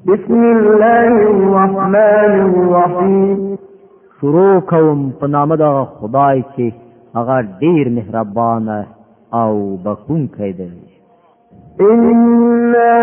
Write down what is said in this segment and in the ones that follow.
بسم الله الرحمن الرحیم شروع کوم په نام د خدای چې هغه ډیر مهربان او بخښونکی دی. إنا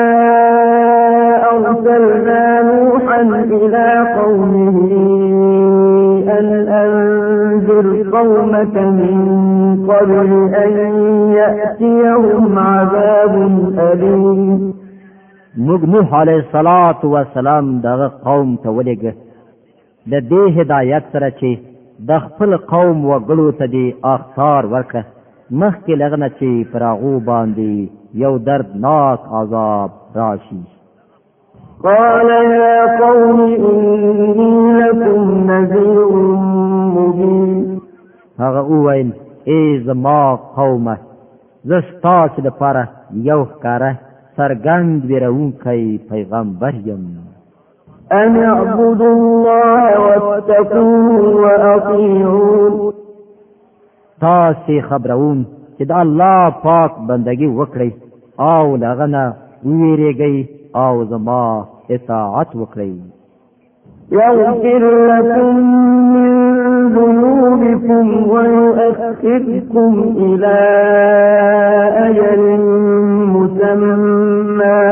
أرسلنا نوحا إلى قومه أن أنذر قومك من قبل أن يأتيهم عذاب أليم. موږ نوح علیه السلام دغه قوم ته ولېږه د دې هدایت سره چې د خپل قوم وګړو ته دې اخطار ورکړه مخکې له هغه نه چې پر هغو باندې یو دردناک عذاب راشي. قال يا قوم إني لكم نذير مبين. هغه وویل ای زما قومه زه ستاسو لپاره یو ښکاره څرګند ویرونکی پیغمبر یم. أن اعبدوا الله واتقوه وأطيعون. تاسې خبرون چې د الله پاک بندگی وکړئ او له هغه نه ویریږئ او زما اطاعت وکړئ. يغفر لكم من ذنوبكم ويؤخركم إلى أجل مسمى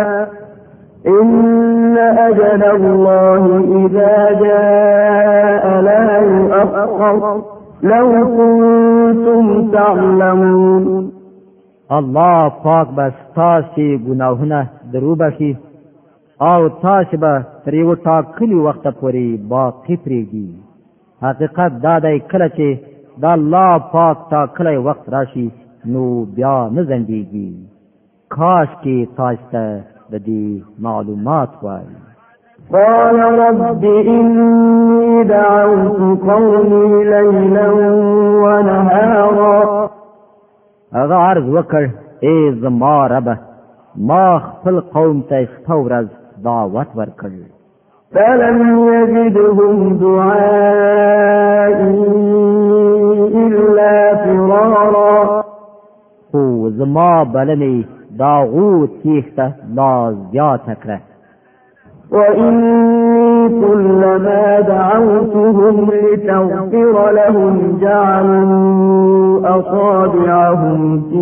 إن أجل الله إذا جاء لا يؤخر لو كنتم تعلمون. الله پاک بس تاسې ګناهونه دروبخي او تاسې به تر یو ټاکلي وخته پورې باقي پرېږدي. حقیقت دا دی کله چې د الله پاک ټاکلی وخت راشي نو بیا نه ځنډېږي. کاش کې تاسو ته د دې معلومات وای. قال رب إني دعوت قومي ليلا ونهارا. هغه عرض وکړ ای زما ربه ما خپل قوم ته شپه ورځ دعوت ورکړ. فلم يزدهم دعائي إلا فرارا. خو زما بلنې دا غو تیښته لا زیاته کړه. وإني كلما دعوتهم لتغفر لهم جعلوا أصابعهم في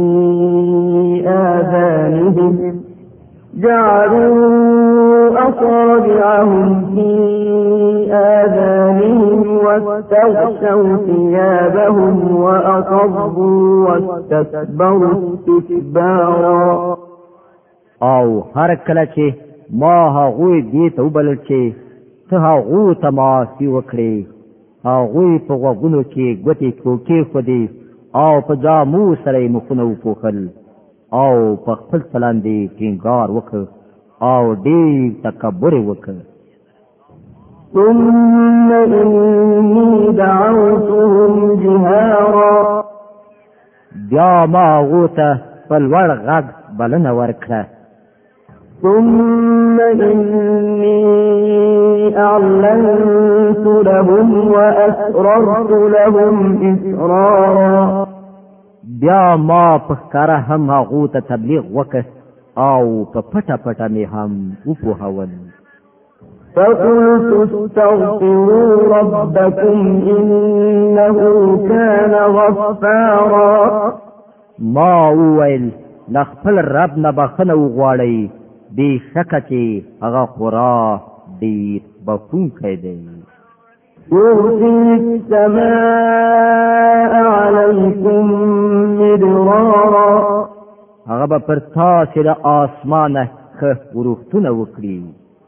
آذانهم واستغشوا ثيابهم وأصروا واستكبروا استكبارا. او هر کله چې ما هغوی دې ته وبلل چې ته هغو ته معافي وکړې هغوی په غوږونو کې ګوتې کېښودې او په جامو سره یې مخونه وپوښل او په خپل چلند یې ټینګار وکړ او ډېر تکبر یې وکړ. ثم إني دعوتهم جهارا. بیا ما هغو ته په لوړ غږ بلنه ورکړه. ثم إني أعلنت لهم وأسررت لهم إسرارا. بیا ما په ښکاره هم هغو ته تبلیغ وکړ او په پټه پټه مې هم وپوهول. فقلت استغفروا ربكم إنه كان غفارا. ما وویل له خپل رب نه بخښنه وغواړئ بېشکه چې هغه خورا ډېر بخښونکی دی. يرسل السماء عليكم مدرارا. هغه به پر تاسې د آسمانه ښه ورښتونه وکړي.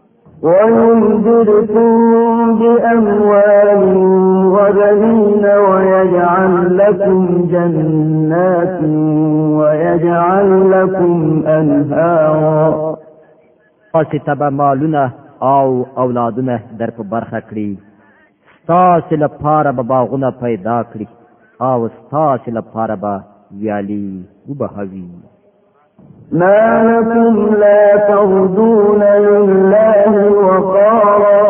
ويمددكم بأموال وبنين ويجعل لكم جنات ويجعل لكم أنهارا. تاسې ته به مالونه او اولادونه در په برخه کړي. ستاسې لپاره به باغونه پیدا کړي او ستاسې لپاره به ویالې وبهوي. ما لكم لا ترجون لله وقارا.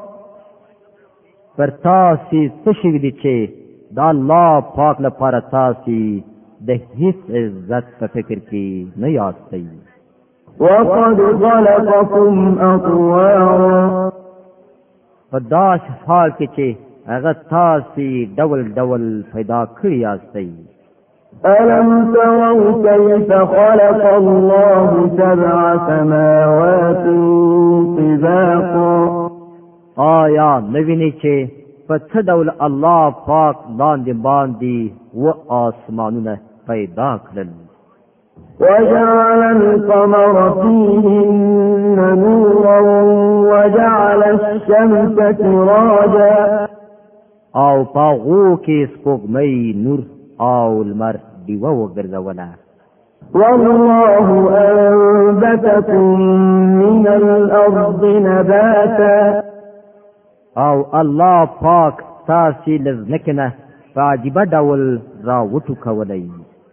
پر تاسې څه شوي دي چې د الله پاک لپاره تاسې د هیڅ عزت په فکر کې نه یاستئ. وقد خلقكم أطوارا په داس حال کې چې هغه تاسو ډول ډول پیدا کړی یاستئ. ألم تروا كيف خلق الله سبع سماوات طباقا آیا نویني چې په څه ډول الله پاک باندې و آسمانونه پیدا کړل. وجعل القمر فيهن نورا وجعل الشمس سراجا او پاغو کې سپوږمۍ نور او لمر دیوه وګرځوله. والله أنبتكم من الأرض نباتا او الله پاک تاسو لزمکنه په عجیبه ډول را وټوکولئ.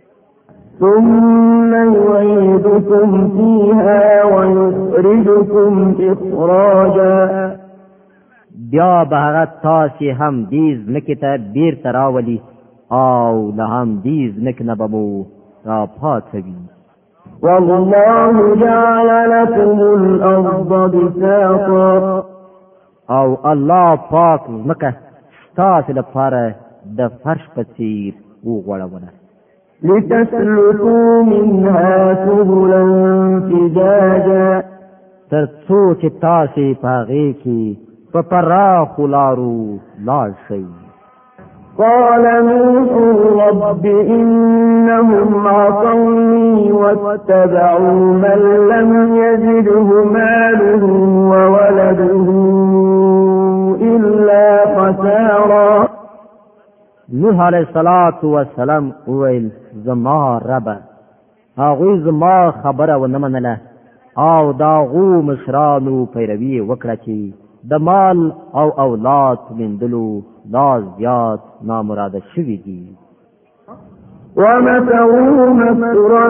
ثم يعيدكم فيها ويخرجكم إخراجا بیا به هغه تاسو هم دې ځمکې ته بیرته راولي او له هم دې ځمکې نه به مو را پاڅوي. والله جعل لكم الأرض بساطا او الله پاک ځمکه ستاسو لپاره د فرش په څیر وغوړوله. لتسلكوا منها سبلا فجاجا تر څو چې تاسو په هغې کې په پراخو لارو لاړ شئ. قال نوح رب إنهم عصوني واتبعوا من لم يزده ماله وولده إلا خسارا. نوح علیہ السلام وویل زما ربه هغوی زما خبره ونه منله او د هغو مشرانو پیروي وکړه چې د مال او اولاد ویندلو لا زیات نامراده شوي دي. ومكروا مكرا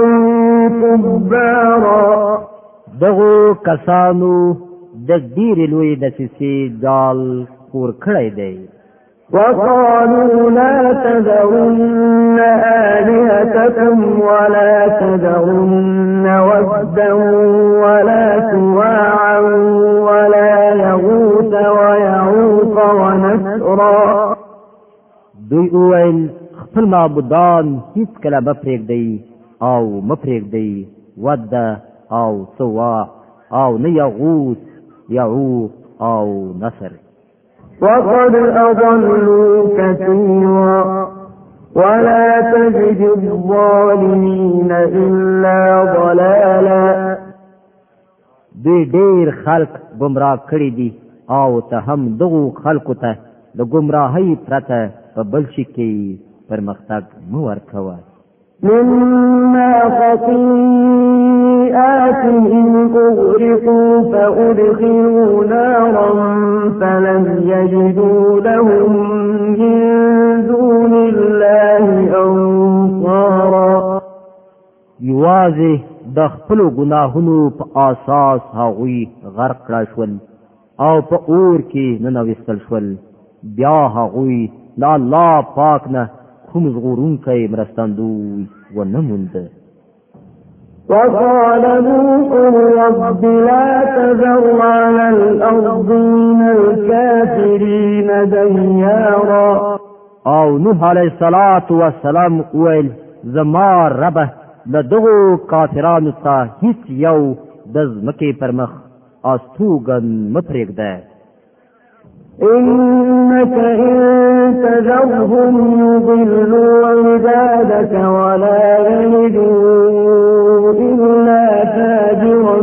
كبارا دغو کسانو د ډېرې لویې دسیسې جال خور کړی دی. وقالوا لا تذرن آلهتكم ولا تذرن ودا ولا سواعا ولا يغوث ويعوق ونسرا. دوی وویل خپل معبودان هیڅکله مه پرېږدئ او مه پرېږدئ ود او سواع او نه یغوث یعوق او نصر. وقد أضلوا كثيرا ولا تجد الظالمين إلا ضلالا. دوی ډېر خلق گمراه کړي دي او ته هم دغو خلقو ته د گمراهۍ پرته په بل شي کې پرمختګ مه ورکوه. مما خطيئاتهم أغرقوا فأدخلوا نارا فلم يجدوا لهم من دون الله أنصارا. یوازې د خپلو ګناهونو په اساس هغوی غرق کړه شول او په اور کې ننویستل شول. بیا هغوی له الله پاک نه کوم ژغورونکی مرستندوی ونه موند. وقال نوح رب لا تذر على الأرض من الكافرين ديارا. او نوح علیہ السلام ویل زما ربه د دغو کافرانو ته هیڅ یو د ځمکې پر مخ استوګن مه پرېږده. إنك إن تذرهم يضلوا عبادك ولا يلدوا إلا فاجرا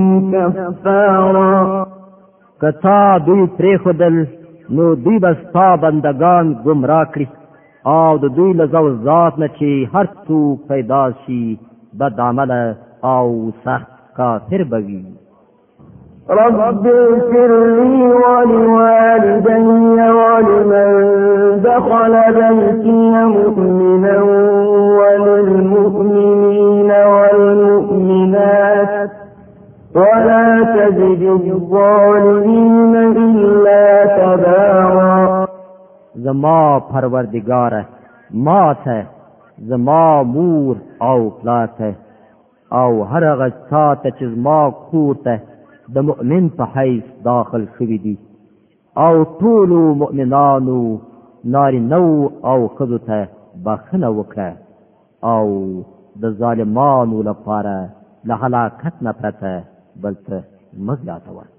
كفارا. کتا دوی پرېښودل نو دوی به ستا بندگان ګمراه کړي او د دوی له ذات نه چې هر څوک پیدا شي بد عمله او سخت کافر به وي. رب اغفر لي ولوالدي ولمن دخل بيتي مؤمنا وللمؤمنين والمؤمنات ولا تزد الظالمين إلا تبارا. زما پروردگار ما ته زما مور او پلار ته او هر هغه چاته چې زما کور ته د مؤمن په حیث داخل شوي دي او ټولو مؤمنانو نارینو او ښځو ته بخښنه وکړه او د ظالمانو لپاره له هلاکت نه پرته بل څه مه زیاتوه.